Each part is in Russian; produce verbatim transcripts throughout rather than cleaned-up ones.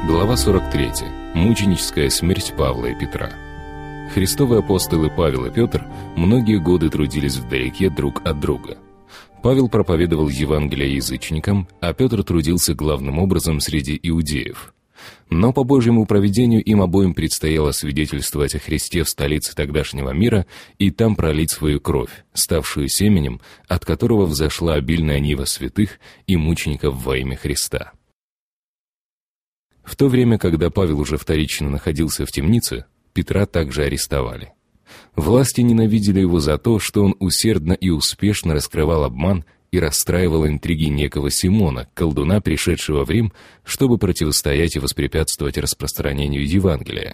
Глава сорок третья. Мученическая смерть Павла и Петра. Христовы апостолы Павел и Петр многие годы трудились вдалеке друг от друга. Павел проповедовал Евангелие язычникам, а Петр трудился главным образом среди иудеев. Но по Божьему провидению им обоим предстояло свидетельствовать о Христе в столице тогдашнего мира и там пролить свою кровь, ставшую семенем, от которого взошла обильная нива святых и мучеников во имя Христа. В то время, когда Павел уже вторично находился в темнице, Петра также арестовали. Власти ненавидели его за то, что он усердно и успешно раскрывал обман и расстраивал интриги некого Симона, колдуна, пришедшего в Рим, чтобы противостоять и воспрепятствовать распространению Евангелия.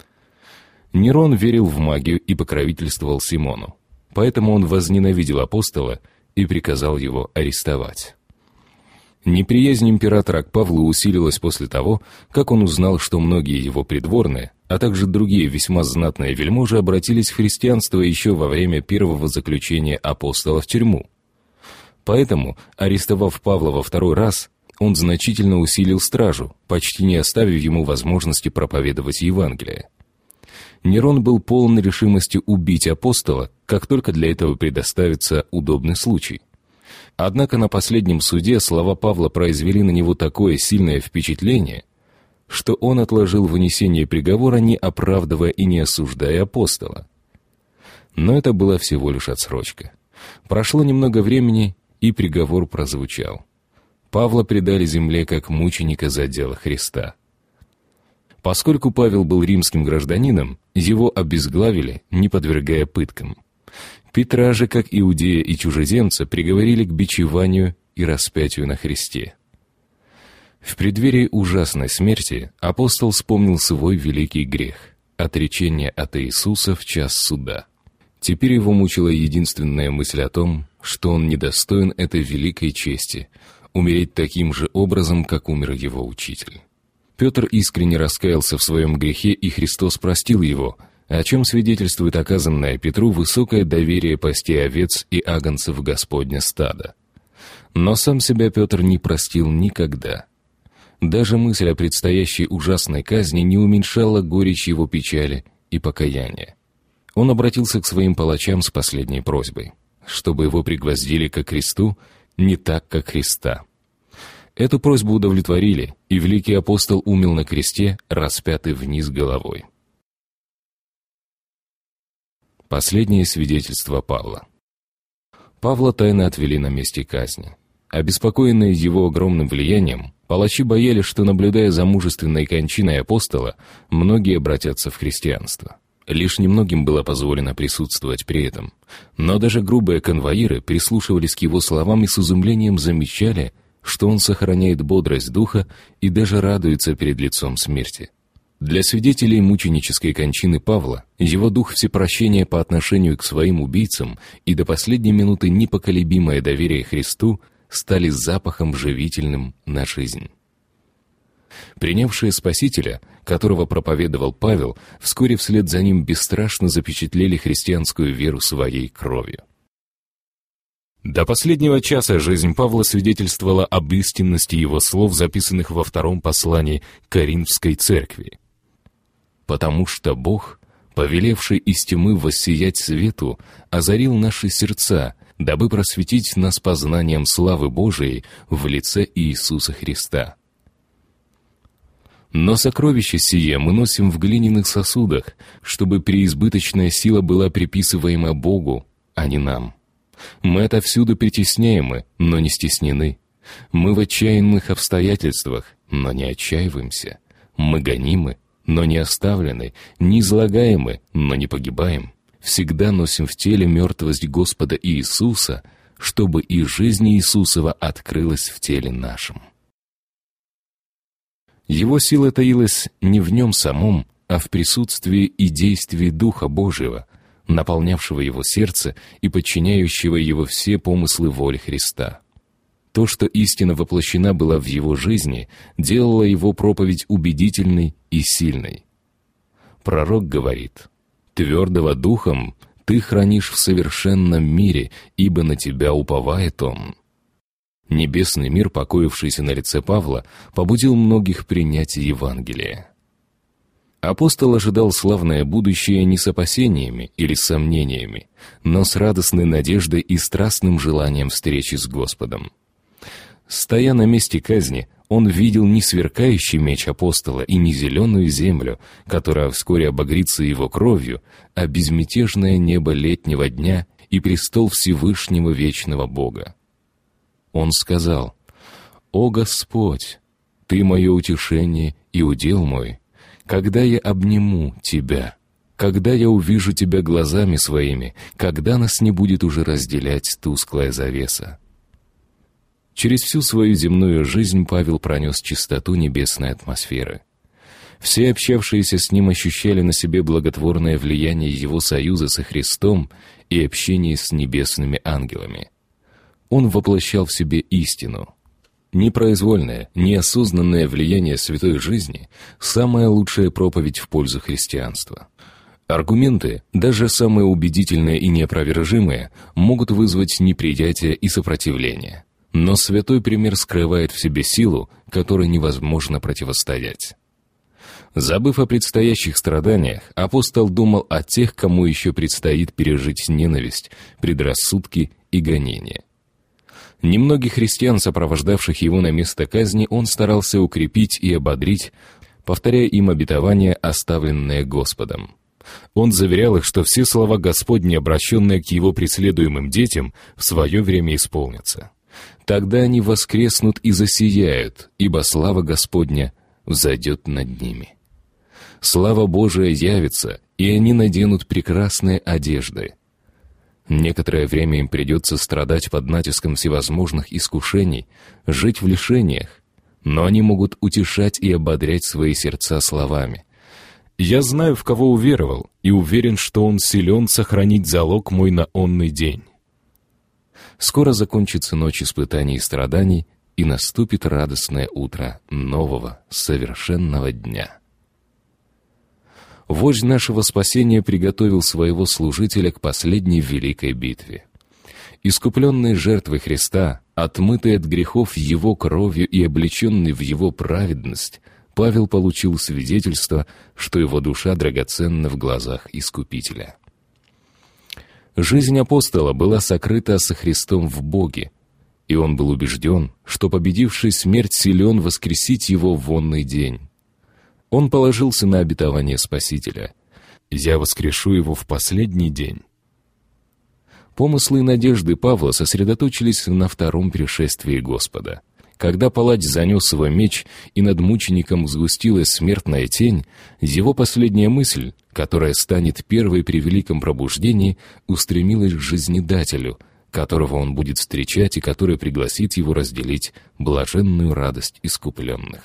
Нерон верил в магию и покровительствовал Симону, поэтому он возненавидел апостола и приказал его арестовать. Неприязнь императора к Павлу усилилась после того, как он узнал, что многие его придворные, а также другие весьма знатные вельможи обратились в христианство еще во время первого заключения апостола в тюрьму. Поэтому, арестовав Павла во второй раз, он значительно усилил стражу, почти не оставив ему возможности проповедовать Евангелие. Нерон был полон решимости убить апостола, как только для этого предоставится удобный случай. Однако на последнем суде слова Павла произвели на него такое сильное впечатление, что он отложил вынесение приговора, не оправдывая и не осуждая апостола. Но это была всего лишь отсрочка. Прошло немного времени, и приговор прозвучал. Павла предали земле как мученика за дело Христа. Поскольку Павел был римским гражданином, его обезглавили, не подвергая пыткам. Петра же, как иудея и чужеземца, приговорили к бичеванию и распятию на кресте. В преддверии ужасной смерти апостол вспомнил свой великий грех — отречение от Иисуса в час суда. Теперь его мучила единственная мысль о том, что он недостоин этой великой чести — умереть таким же образом, как умер его учитель. Петр искренне раскаялся в своем грехе, и Христос простил его, о чем свидетельствует оказанное Петру высокое доверие пасти овец и агнцев Господня стада. Но сам себя Петр не простил никогда. Даже мысль о предстоящей ужасной казни не уменьшала горечь его печали и покаяния. Он обратился к своим палачам с последней просьбой, чтобы его пригвоздили ко кресту не так, как Христа. Эту просьбу удовлетворили, и великий апостол умер на кресте, распятый вниз головой. Последнее свидетельство Павла. Павла тайно отвели на месте казни. Обеспокоенные его огромным влиянием, палачи боялись, что, наблюдая за мужественной кончиной апостола, многие обратятся в христианство. Лишь немногим было позволено присутствовать при этом. Но даже грубые конвоиры прислушивались к его словам и с изумлением замечали, что он сохраняет бодрость духа и даже радуется перед лицом смерти. Для свидетелей мученической кончины Павла его дух всепрощения по отношению к своим убийцам и до последней минуты непоколебимое доверие Христу стали запахом живительным на жизнь. Принявшие Спасителя, которого проповедовал Павел, вскоре вслед за ним бесстрашно запечатлели христианскую веру своей кровью. До последнего часа жизнь Павла свидетельствовала об истинности его слов, записанных во втором послании к Коринфской церкви. «Потому что Бог, повелевший из тьмы воссиять свету, озарил наши сердца, дабы просветить нас познанием славы Божией в лице Иисуса Христа. Но сокровище сие мы носим в глиняных сосудах, чтобы преизбыточная сила была приписываема Богу, а не нам. Мы отовсюду притесняемы, но не стеснены. Мы в отчаянных обстоятельствах, но не отчаиваемся. Мы гонимы, но не оставлены, не излагаемы, но не погибаем. Всегда носим в теле мертвость Господа Иисуса, чтобы и жизнь Иисусова открылась в теле нашем». Его сила таилась не в нем самом, а в присутствии и действии Духа Божьего, наполнявшего его сердце и подчиняющего его все помыслы воли Христа. То, что истина воплощена была в его жизни, делало его проповедь убедительной и сильной. Пророк говорит: «Твердого духом ты хранишь в совершенном мире, ибо на тебя уповает он». Небесный мир, покоившийся на лице Павла, побудил многих принять Евангелие. Апостол ожидал славное будущее не с опасениями или сомнениями, но с радостной надеждой и страстным желанием встречи с Господом. Стоя на месте казни, он видел не сверкающий меч апостола и не зеленую землю, которая вскоре обогрится его кровью, а безмятежное небо летнего дня и престол Всевышнего Вечного Бога. Он сказал: «О Господь, Ты мое утешение и удел мой, когда я обниму Тебя, когда я увижу Тебя глазами своими, когда нас не будет уже разделять тусклая завеса». Через всю свою земную жизнь Павел пронес чистоту небесной атмосферы. Все общавшиеся с ним ощущали на себе благотворное влияние его союза со Христом и общения с небесными ангелами. Он воплощал в себе истину. Непроизвольное, неосознанное влияние святой жизни – самая лучшая проповедь в пользу христианства. Аргументы, даже самые убедительные и неопровержимые, могут вызвать неприятие и сопротивление. Но святой пример скрывает в себе силу, которой невозможно противостоять. Забыв о предстоящих страданиях, апостол думал о тех, кому еще предстоит пережить ненависть, предрассудки и гонения. Немногих христиан, сопровождавших его на место казни, он старался укрепить и ободрить, повторяя им обетования, оставленные Господом. Он заверял их, что все слова Господни, обращенные к его преследуемым детям, в свое время исполнятся. Тогда они воскреснут и засияют, ибо слава Господня взойдет над ними. Слава Божия явится, и они наденут прекрасные одежды. Некоторое время им придется страдать под натиском всевозможных искушений, жить в лишениях, но они могут утешать и ободрять свои сердца словами: «Я знаю, в кого уверовал, и уверен, что Он силен сохранить залог мой на онный день». Скоро закончится ночь испытаний и страданий, и наступит радостное утро нового, совершенного дня. Вождь нашего спасения приготовил своего служителя к последней великой битве. Искупленный жертвой Христа, отмытый от грехов Его кровью и облеченный в Его праведность, Павел получил свидетельство, что его душа драгоценна в глазах Искупителя. Жизнь апостола была сокрыта со Христом в Боге, и он был убежден, что победивший смерть силен воскресить его в онный день. Он положился на обетование Спасителя: «Я воскрешу его в последний день». Помыслы и надежды Павла сосредоточились на втором пришествии Господа. Когда палач занес свой меч, и над мучеником сгустилась смертная тень, его последняя мысль, которая станет первой при великом пробуждении, устремилась к жизнедателю, которого он будет встречать и который пригласит его разделить блаженную радость искупленных.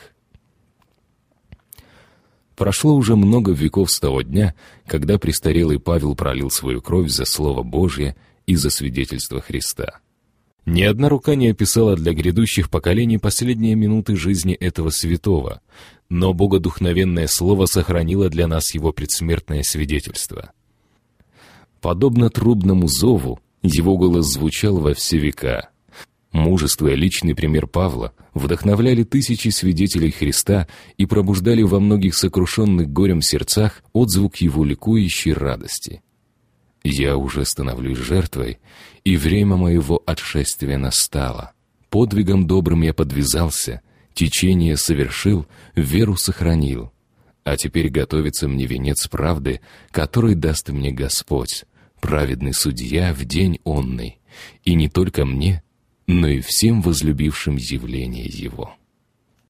Прошло уже много веков с того дня, когда престарелый Павел пролил свою кровь за Слово Божье и за свидетельство Христа. Ни одна рука не описала для грядущих поколений последние минуты жизни этого святого, но богодухновенное слово сохранило для нас его предсмертное свидетельство. Подобно трубному зову, его голос звучал во все века. Мужество и личный пример Павла вдохновляли тысячи свидетелей Христа и пробуждали во многих сокрушенных горем сердцах отзвук его ликующей радости. «Я уже становлюсь жертвой, и время моего отшествия настало. Подвигом добрым я подвязался, течение совершил, веру сохранил. А теперь готовится мне венец правды, который даст мне Господь, праведный судья в день онный, и не только мне, но и всем возлюбившим явление Его».